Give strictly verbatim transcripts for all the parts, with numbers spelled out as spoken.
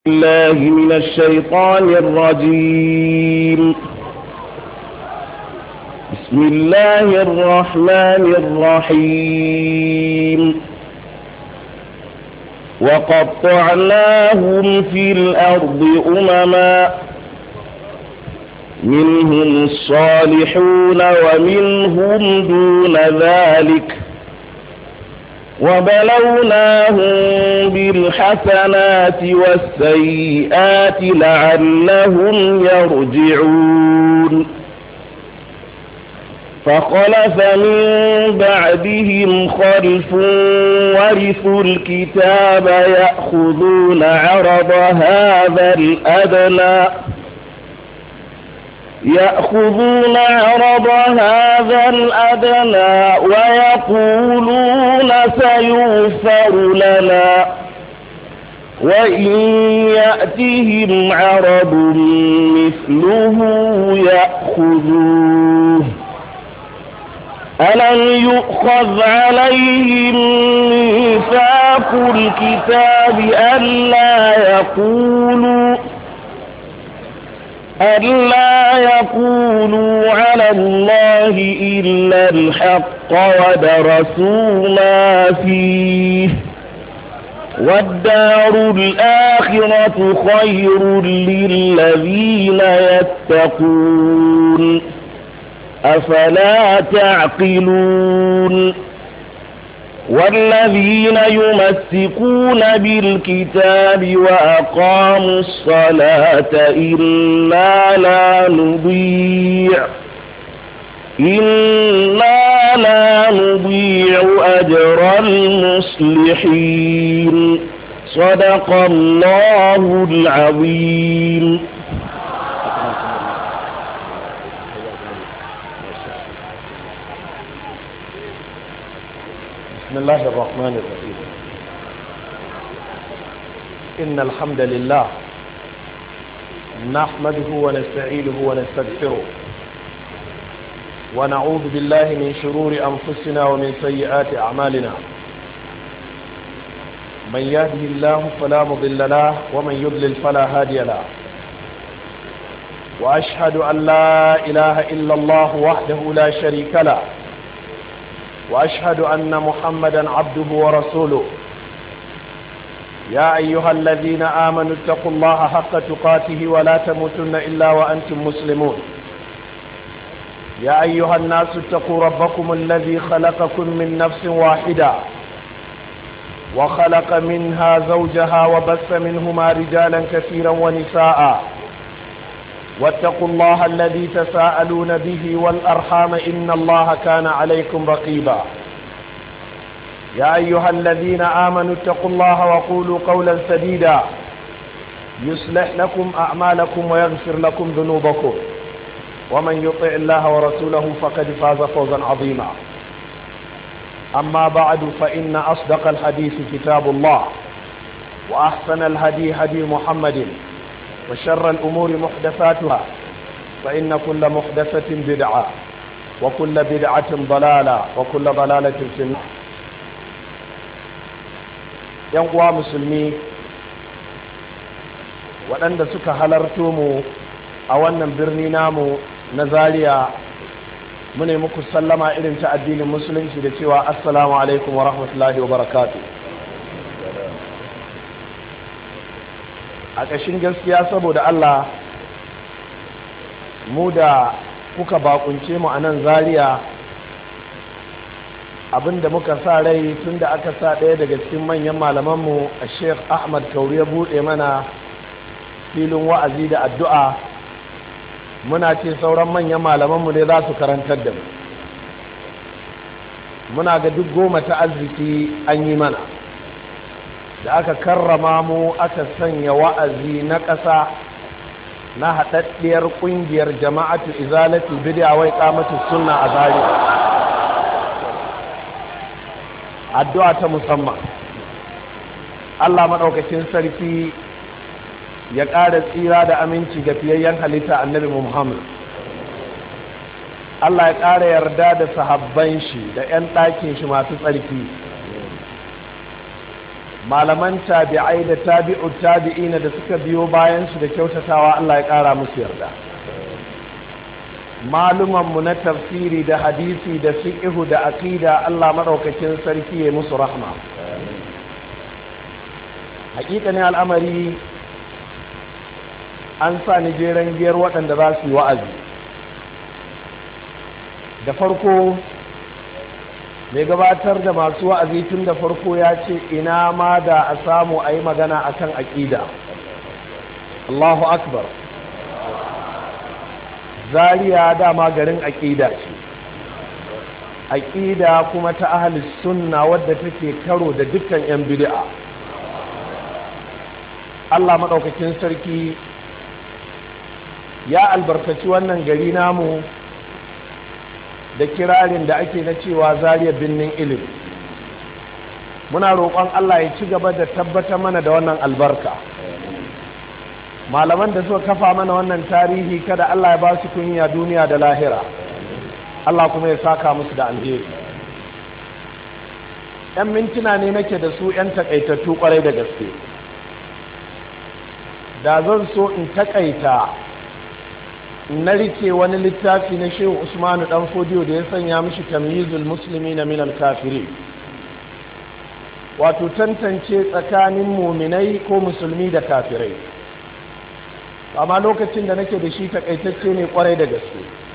الله من الشيطان الرجيم. بسم الله الرحمن الرحيم. وقطعناهم في الأرض أمما منهم الصالحون ومنهم دون ذلك وبلوناهم بالحسنات والسيئات لعلهم يرجعون. فخلف من بعدهم خلف ورثوا الكتاب يأخذون عرض هذا الأدنى يأخذون عرض هذا الأدنى ويقولون سيغفر لنا وإن يأتهم عرض مثله يأخذوه. ألم يؤخذ عليهم ميثاق الكتاب ألا يقولوا ألا يقولوا على الله إلا الحق ودرسوا ما فيه والدار الآخرة خير للذين يتقون أفلا تعقلون. والذين يمسكون بالكتاب وأقاموا الصلاة إنا لا نضيع إنا لا نضيع أجر المصلحين. صدق الله العظيم. بسم الله الرحمن الرحيم. إن الحمد لله نحمده ونستعينه ونستغفره ونعوذ بالله من شرور أنفسنا ومن سيئات أعمالنا. من يهده الله فلا مضل له ومن يضلل فلا هادي له. وأشهد أن لا إله إلا الله وحده لا شريك له وأشهد أن محمدا عبده ورسوله. يا أيها الذين آمنوا اتقوا الله حق تقاته ولا تموتن إلا وأنتم مسلمون. يا أيها الناس اتقوا ربكم الذي خلقكم من نفس واحدة وخلق منها زوجها وبث منهما رجالا كثيرا ونساء واتقوا الله الذي تساءلون به والأرحام إن الله كان عليكم رقيبا. يا أيها الذين آمنوا اتقوا الله وقولوا قولا سديدا يصلح لكم أعمالكم ويغفر لكم ذنوبكم ومن يطع الله ورسوله فقد فاز فوزا عظيما. أما بعد فإن أصدق الحديث كتاب الله وأحسن الهدي هدي محمد وشر الأمور محدثاتها فإن كل محدثة بدعة وكل بدعة ضلالة وكل ضلالة في النار. ينقوى مسلمي waɗanda suka halarto mu a wannan birni namu na Zaria mune muku sallama irin ta addinin musulunci da cewa assalamu alaikum wa rahmatullahi wa barakatuh. a ƙashin gaskiya saboda Allah mu da kuka bakunce mu a nan Zaria abinda muka sa rai tun da aka sa ɗaya daga cikin manyan malamanmu a Sheikh Ahmad Kauri ya buɗe mana filin wa'azi da addu'a muna ce sauran manyan malamanmu ne za su karantar da mu. muna ga duk goma ta arziki an yi mana da aka karrama mu aka sanya wa'azi na ƙasa na haɗaɗɗiyar ƙungiyar jama'atu izalatul bid'a wa iqamatus sunna a Zaria. addu'a ta musamman Allah maɗaukacin sarki ya ƙara tsira da aminci ga fiyayyen halitta annabi Muhammad. Allah ya ƙara yarda da sahabban shi da 'yan ɗakin shi masu tsarki malaman tabi'ai da tabi'ut tabi'ina da suka biyo bayan su da kyautatawa Allah ya ƙara musu yarda, malumanmu na tafsiri da hadisi da fiqhu da aqida Allah madaukakin sarki ya musu rahma. Hakika ne al'amari an sa ni jeren giyar waɗanda za su yi wa'azi. Da farko mai gabatar da masu wa'azi tun da farko ya ce ina ma da a samu a yi magana akan aqida. Allahu akbar. Zariya dama garin aƙida ce, aƙida kuma ta ahlus sunna wadda take karo da dukkan 'yan bid'a. Allah maɗaukakin sarki ya albarkaci wannan gari namu da kirarin da ake na cewa Zariya birnin ilimi. Muna roƙon Allah ya ci gaba da tabbatar mana da wannan albarka. Malaman da suka kafa mana wannan tarihi kada Allah ya ba su kunya duniya da lahira, Allah kuma ya saka musu da alheri. ‘Yan mintuna ne nake da su ‘yan takaitattu kwarai da gaske, da zan so in takaita na rike wani littafi na Shehu Usmanu ɗan Fodiyo da ya sanya mishi tamyizul musulmi na minal kafiri, wato tantance tsakanin muminai ko musulmi da kafirai. Amma lokacin da nake da shi takaitacce ne kwarai da gaske,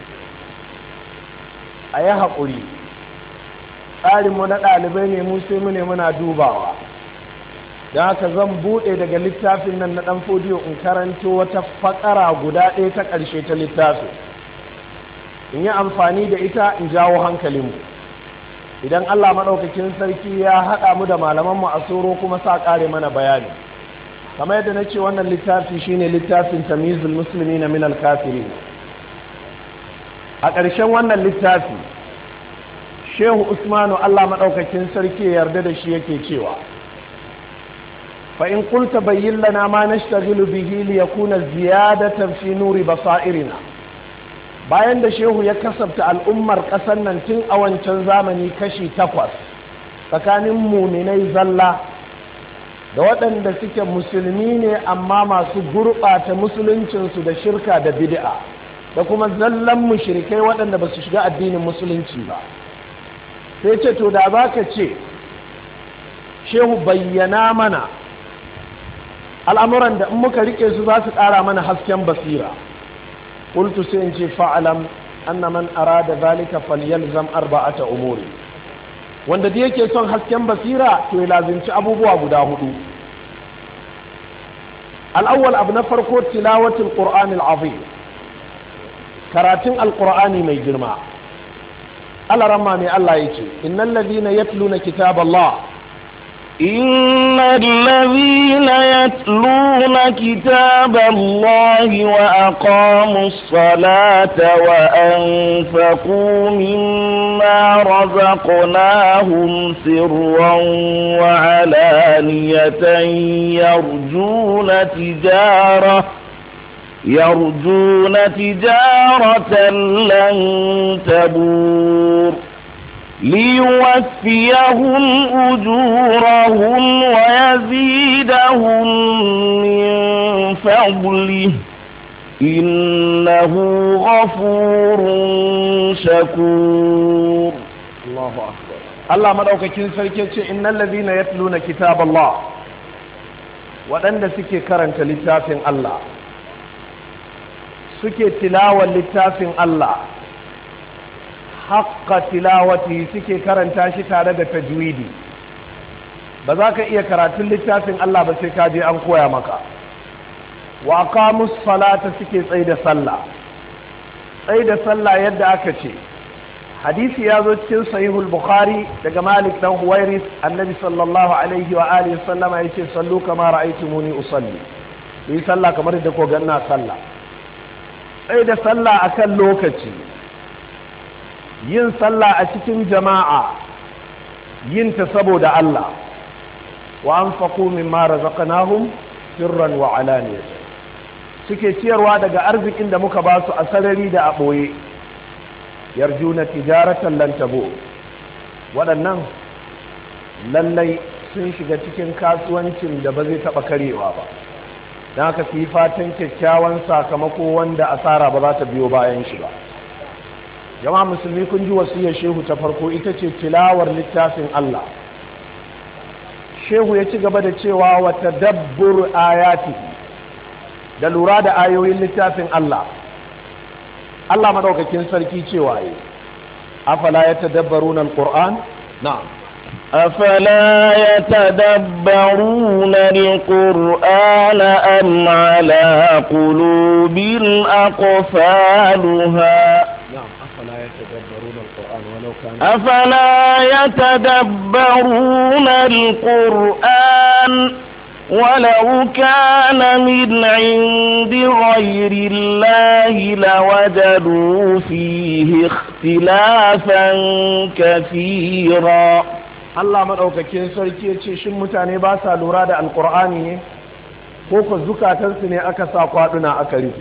a yi haƙuri. Tsarinmu na ɗalibai ne mu sai mu ne muna dubawa, don haka zan buɗe daga littafin nan na ɗan Fodiyo in karanto wata faƙara guda ɗaya ta ƙarshe ta littafin, in yi amfani da ita in jawo hankalinmu. Idan Allah maɗaukakin sarki ya haɗa mu da malamanmu a soro kuma sa ƙare mana bayani. Kamar yadda na ce wannan littafi shine littafin tamyizul musulmi na minal kafiri. A ƙarshen wannan littafi Shehu Usmanu Allah maɗaukakin sarki ya yarda da shi yake cewa, fa in qulta bayyin lana ma nashtaghilu bihi li yakuna ziyadatan fi nuri basairina. Bayan da Shehu ya kasabta al'ummar ƙasar nan tun a wancan zamani kashi takwas, tsakanin muminai zalla da waɗanda suke musulmi ne amma masu gurɓata musuluncinsu da shirka da bid'a, da kuma zallan mushrikai waɗanda ba su shiga addinin musulunci ba. Sai ce to da za ka ce Shehu bayyana mana al'amuran da in muka rike su za su ƙara mana hasken basira. Qultu sai in ce fa'alam anna man arada zalika falyalzam arba'ata umuri. Wanda da yake son hasken basira to ya lazimci abubuwa guda hudu. Al'awwal abu na farko tilawatul Qur'anil azim, karatun alqur'ani mai girma. Allah ramma mai Allah yake, innal ladina yatluna kitaballah إن الذين يتلون كتاب الله وأقاموا الصلاة وأنفقوا مما رزقناهم سرا وعلانية يرجون تجارة يرجون تجارة لن تبور ليوفيهم أجورهم ويزيدهم من فضله إنه غفور شكور. الله أكبر. الله مدعوكين سركي إن الذين يتلون كتاب الله وأن سكي كرنت لتافن الله سكي تلاوة لتافن الله haƙƙa tilawati suke karanta shi tare da tajwidi. Ba za ka iya karatun littafin Allah ba sai ka je an koya maka. Wa aqamus salata suke tsaye da sallah. Tsaye da sallah yadda aka ce, hadisi ya zo cikin sahihul Bukhari daga Malik dan Huwairis, annabi sallallahu alaihi wa alihi sallama yace sallu kama ra'aytumuni usalli. Yi sallah kamar da ko ganna sallah. Tsaye da sallah akan lokaci. Yin sallah a cikin jama'a, yin ta saboda Allah. Wa anfaqu mimma razaqnahum sirran wa alaniyatan, suke ciyarwa daga arzikin da muka ba su a sarari da a ɓoye. Yarjuna tijaratan lan tabu, waɗannan lallai sun shiga cikin kasuwancin da ba zai taɓa karewa ba, don haka su yi fatan kyakkyawan sakamako wanda asara ba za ta biyo bayan shi ba. Jama'a musulmi, kun ji wasiyar shehu ta farko ita ce tilawar littafin Allah. Shehu ya ci gaba da cewa wa tadabbur ayati, da lura da ayoyin littafin Allah. Allah madaukakin sarki cewa yi afala yatadabbaruna alquran. Na'am. أفلا يتدبرون القرآن أم على قلوب أقفالها نعم أفلا يتدبرون القرآن ولو كان أفلا يتدبرون القرآن ولو كان من عند غير الله لوجدوا فيه اختلافا كثيرا. Allah maɗaukakin sarki ya ce shin mutane ba sa lura da alƙur'ani ne ko ko zukatansu ne aka sa kwaɗuna aka rufe?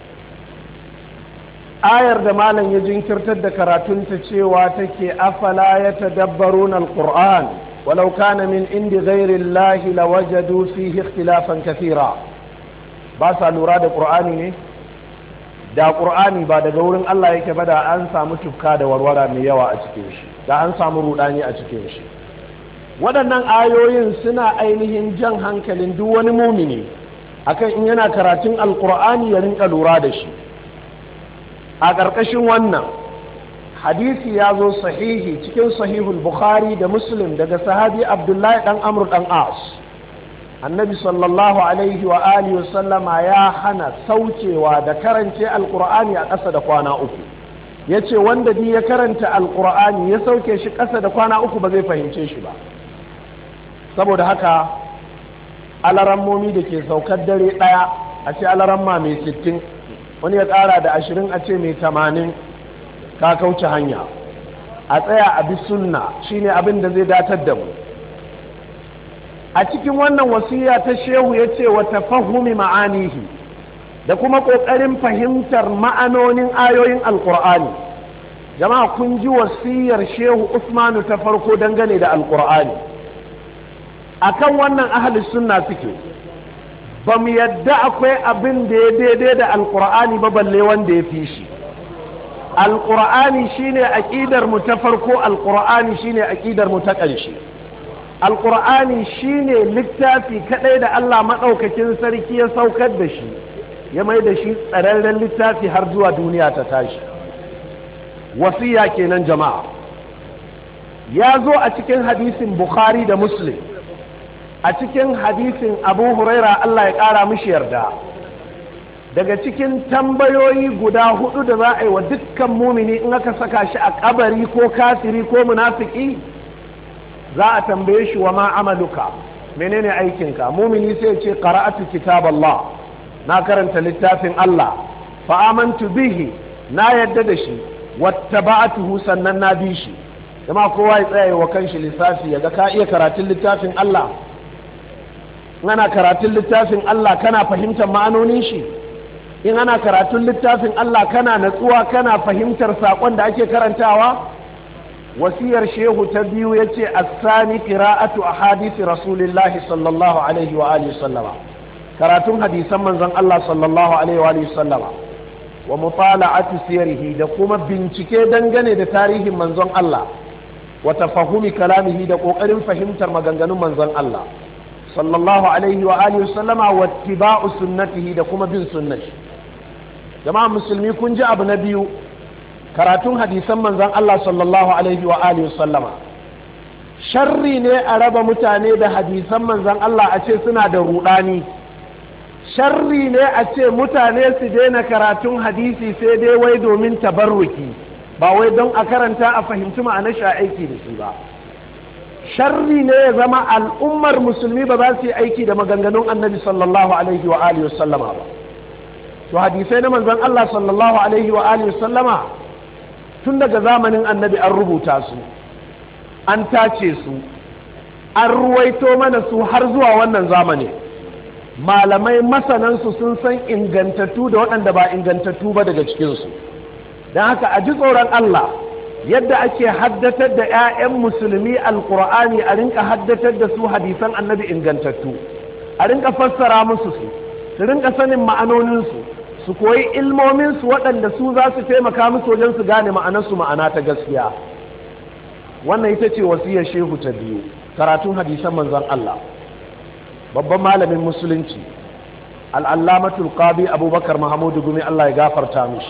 Ayar da malam ya jinkirtar da karatunta cewa take afala ya tadabbarun alƙur'an walau kana min indi ghairi llahi lawajadu fihi ikhtilafan kathira. Ba sa lura da ƙur'ani ne? Da ƙur'ani ba daga wurin Allah yake ba da an samu tufka da warwara mai yawa a cikin shi, da an samu rudani a cikin shi. Waɗannan ayoyin suna ainihin jan hankalin duk wani mumini akan in yana karatun alkur'ani ya rinka lura da shi. A ƙarƙashin wannan hadisi ya zo sahihi cikin sahihul bukhari da muslim daga sahabi abdullahi ɗan amr ɗan as. Annabi sallallahu alaihi wa alihi wa sallama ya hana saukewa da karance alkur'ani a ƙasa da kwana uku. Ya ce wanda bi ya karanta alkur'ani ya sauke shi ƙasa da kwana uku ba zai fahimce shi ba. Saboda haka alarammomi da ke saukar dare ɗaya a ce alaramma mai sittin, wani ya ƙara da ashirin a ce mai tamanin, ka kauce hanya. A tsaya a bi sunna shine abin da zai datar da mu. A cikin wannan wasiya ta shehu ya ce wa tafahumi ma'anihi, da kuma ƙoƙarin fahimtar ma'anonin ayoyin alƙur'ani. Jama'a kun ji wasiyar shehu Usmanu ta farko dangane da alƙur'ani. Akan wannan ahli sunna suke, ba mu yadda akwai abin da ya daidai da alƙur'ani ba balle wanda ya fi shi. Alƙur'ani shine aƙidar mu ta farko, alƙur'ani shine aƙidar mu ta ƙarshe. Alƙur'ani shine littafi kaɗai da Allah maɗaukakin sarki ya saukar da shi, ya mai da shi tsararren littafi har zuwa duniya ta tashi. Wasiya kenan jama'a. Ya zo a cikin hadisin Bukhari da Muslim, a cikin hadisin Abu Huraira Allah ya ƙara mishi yarda, daga cikin tambayoyi guda hudu da za a yi wa dukkan mumini in aka saka shi a kabari ko kafiri ko munafiki, za a tambaye shi wa ma amaluka, menene aikinka? Mumini sai ce qara'atu kitaballah, na karanta littafin Allah, fa amantu bihi, na yadda da shi, wattaba'tuhu, sannan na bi shi. Kuma kowa ya tsaya wa kanshi lissafi yaga ka iya karatun littafin Allah. In ana karatun littafin Allah kana fahimtar ma'anonin shi, in ana karatun littafin Allah kana natsuwa kana fahimtar saƙon da ake karantawa. Wasiyar shehu ta biyu ya ce as-sani qira'atu ahadisi rasulillahi sallallahu alaihi wa alihi sallama, karatun hadisan manzon Allah sallallahu alaihi wa alihi sallama, wa mutala'atu siyarihi, da kuma bincike dangane da tarihin manzon Allah, wa tafahumi kalamihi, da kokarin fahimtar maganganun manzon Allah sallallahu alaihi wa alihi sallama, wa ittiba'u sunnatihi, da kuma bin sunnati. Jama'a musulmi, kun ji abu na biyu, karatun hadisan manzon Allah sallallahu alaihi wa alihi sallama. Sharri ne a raba mutane da hadisan manzon Allah a ce suna da rudani. Sharri ne a ce mutane su daina karatun hadisi sai dai wai domin tabarruki, ba wai don a karanta a fahimci ma'anar shi a aiki da shi ba. Sharri ne ya zama al'ummar musulmi ba za su yi aiki da maganganun annabi sallallahu alaihi wa alihi sallama ba. To hadisai na manzon Allah sallallahu alaihi wa alihi sallama tun daga zamanin annabi an rubuta su, an tace su, an ruwaito mana su har zuwa wannan zamani. Malamai masanansu sun san ingantattu da waɗanda ba ingantattu ba daga cikinsu. Don haka a ji tsoron Allah yadda ake haddatar da 'ya'yan musulmi alkur'ani a rinka haddatar da su hadisan annabi ingantattu, a rinka fassara musu su su rinka sanin ma'anoninsu, su koyi ilmominsu waɗanda su za su taimaka musu wajen su gane ma'anarsu ma'ana ta gaskiya. Wannan ita ce wasiyar shehu ta biyu, karatun hadisan manzon Allah. Babban malamin musulunci al'allamatul qadi abubakar mahamudu gumi Allah ya gafarta mishi,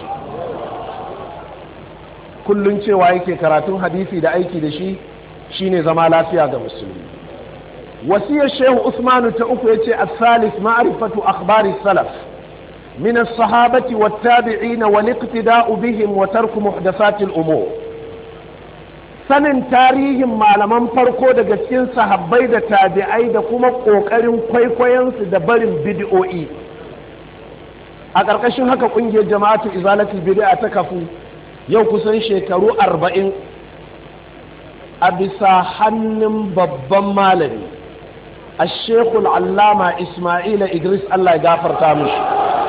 kullun cewa yake karatun hadisi da aiki da shi shine zama lafiya ga musulmi. wasiyar shehu usmanu ta uku yace as-salis ma'rifatu akhbari salaf min as-sahabati wat-tabi'in wal-iqtida'u bihim wa tarku muhdathati al-umur. sanin tarihin malaman farko daga cikin sahabbai da tabi'ai da kuma kokarin kwaikwayon su da barin bid'o'i. a ƙarƙashin haka ƙungiyar jama'atu izalatul bid'a ta kafu yau kusan shekaru arba'in a bisa hannun babban malami a shekul allama ismaila idris Allah ya gafarta mishi.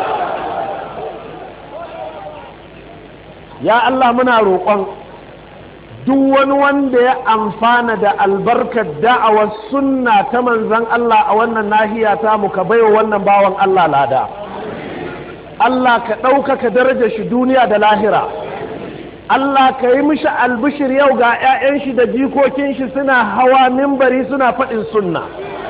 ya Allah muna roƙon duk wani wanda ya amfana da albarkar da'awar sunna ta manzon Allah a wannan nahiya ta mu ka baiwa wannan bawan Allah lada. Allah ka ɗaukaka darajar shi duniya da lahira. Allah ka yi mishi albishir yau ga 'ya'yan shi da jikokin shi suna hawa mimbari suna faɗin sunna.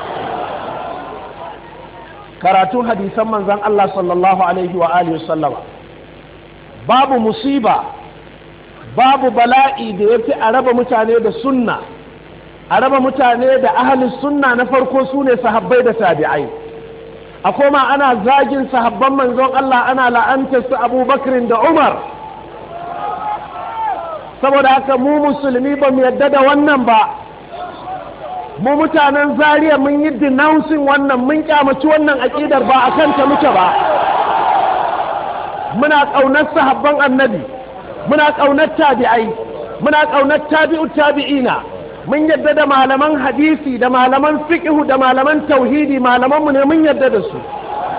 Karatun hadisan manzon Allah sallallahu alaihi wa alihi wasallama, babu musiba, babu bala'i da yafi a raba mutane da sunna, a raba mutane da ahlus sunna na farko sune sahabbai da tabi'ai. A koma ana zagin sahabban manzon Allah, ana la'antar su Abubakar da Umar. Saboda haka mu musulmi ba mu yadda da wannan ba. Mu mutanen Zaria mun yi denouncing wannan, mun kyamaci wannan aƙidar, ba a kanta muke ba. Muna ƙaunar sahabban annabi, muna ƙaunar tabi'ai, muna ƙaunar tabi'u tabi'ina, mun yadda da malaman hadisi da malaman fiqhu da malaman tauhidi, malaman mu ne mun yadda da su.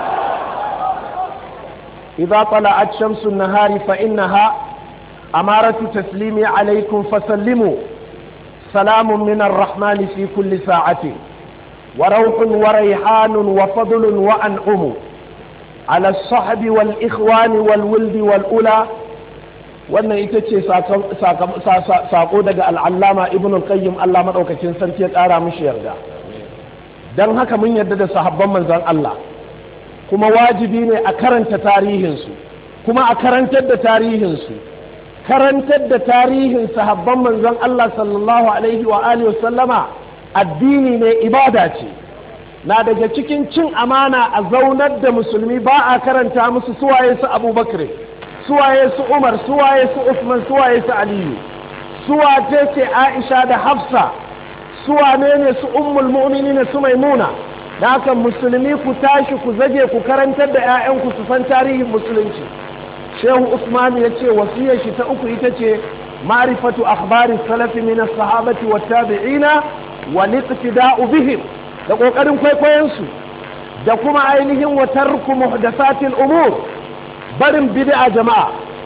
idza tala'at shamsu an-nahari fa innaha amaratu taslimi alaykum fasallimu salamun min ar-rahmani fi kulli sa'atin wa rawhun wa rayhanun wa fadlun wa an'umu ala as-sahbi wal ikhwani wal wildi wal ula. wannan ita ce sako daga al'allama ibn al-qayyim Allah maɗaukacin sarki ya ƙara mishi yarda. don haka mun yarda da sahabban manzan Allah, kuma wajibi ne a karanta tarihinsu, kuma a karantar da tarihinsu. karantar da tarihin sahabban manzan Allah sallallahu alaihi wa alihi wa sallama addini ne, ibada ce. na daga cikin cin amana a zaunar da musulmi ba a karanta musu suwaye su Abubakar, suwaye su Umar, suwaye su Usman, suwaye su Aliyu, suwace ce Aisha da Hafsa, suwane ne su Ummul Mu'minin su Maimuna. da haka musulmi ku tashi ku zage ku karantar da 'ya'yanku su san tarihin musulunci. Shehu Usman ya ce wasiyar shi ta uku ita ce ma'rifatu akhbari salafi min as-sahabati wat tabi'ina wal iqtida'u bihim, da kokarin kwaikwayon su, da kuma ainihin wa tarku muhdathatil umur, barin bid'a jama'a.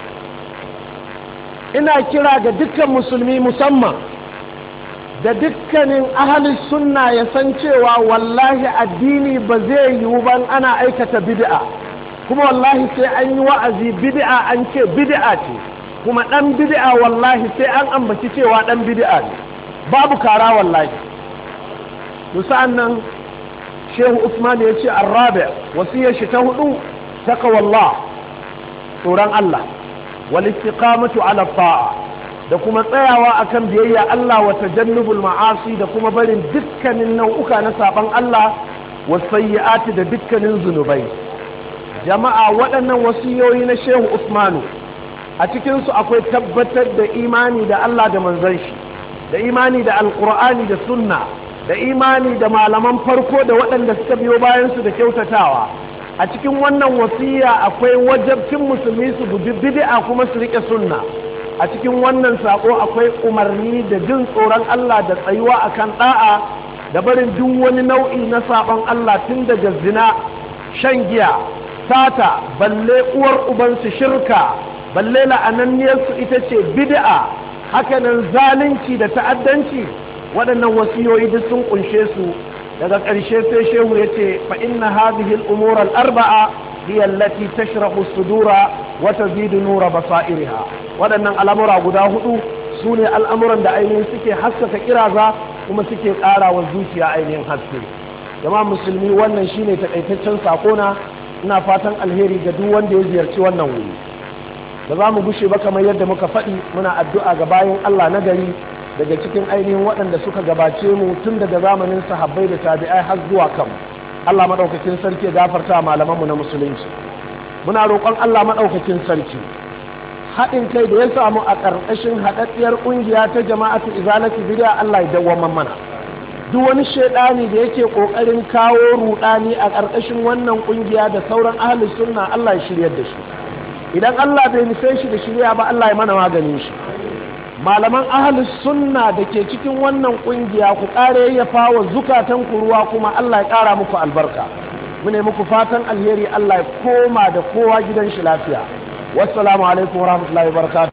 ina kira ga dukkan musulmi musamman da dukkanin ahlus sunna ya san cewa wallahi addini ba zai yiwu ban ana aikata bid'a, kuma wallahi sai an yi wa'azi bid'a an ce bid'a ce, kuma dan bid'a wallahi sai an ambaci cewa dan bid'a ne, babu kara wallahi. to sa'annan Shehu Usman ya ce ar-rabi' wasiyar shi ta hudu taqwallah, tsoron Allah, wal istiqamatu ala ta'a, da kuma tsayawa akan biyayya Allah wa tajannubul ma'asi, da kuma barin dukkanin nau'uka na saban Allah wa sayyi'ati, da dukkanin zunubai. jama'a waɗannan wasiyoyi na Shehu Usmanu, a cikin su akwai tabbatar da imani da Allah da manzon shi, da imani da alqur'ani da sunna, da imani da malaman farko da waɗanda suka biyo bayan su da kyautatawa. a cikin wannan wasiya akwai wajabcin musulmi su guji bid'a kuma su rike sunna. a cikin wannan sako akwai umarni da jin tsoron Allah da tsayuwa akan da'a, da barin duk wani nau'i na saban Allah, tun daga zina, shan giya, sata, balle uwar ubansu shirka, balle la'ananniyar su ita ce bid'a, hakanan zalunci da ta'addanci waɗannan wasiyoyi duk sun kunshe su. daga ƙarshe sai shehu ya ce fa inna hadhihi al-umur al-arba'a hiya allati tashrahu as-sudura wa tazidu nura basairiha. waɗannan al'amura guda hudu su ne al'amuran da ainihin suke haskaka kiraza kuma suke ƙara wa zuciya ainihin haske. jama'a musulmi, wannan shine takaitaccen sakona. ina fatan alheri ga duk wanda ya ziyarci wannan wuri. da za mu gushe ba kamar yadda muka faɗi, muna addu'a ga bayan Allah na gari daga cikin ainihin waɗanda suka gabace mu tun daga zamanin sahabbai da tabi'ai har zuwa kan Allah madaukakin sarki gafarta malaman mu na musulunci. muna roƙon Allah madaukakin sarki haɗin kai da ya samu a ƙarƙashin haɗaɗɗiyar ƙungiya ta jama'atu izalati bid'a Allah ya dawwamar mana. duk wani shaidani da yake ƙoƙarin kawo ruɗani a ƙarƙashin wannan ƙungiya da sauran ahlus sunna Allah ya shiryar da shi. idan Allah bai nufe shi da shirya ba Allah ya mana maganin shi. malaman ahlus sunna da ke cikin wannan kungiya ku kare yayyafa wa zukatan ku ruwa kuma Allah ya kara muku albarka. mune muku fatan alheri. Allah ya koma da kowa gidan shi lafiya. wassalamu alaikum warahmatullahi wabarakatuh.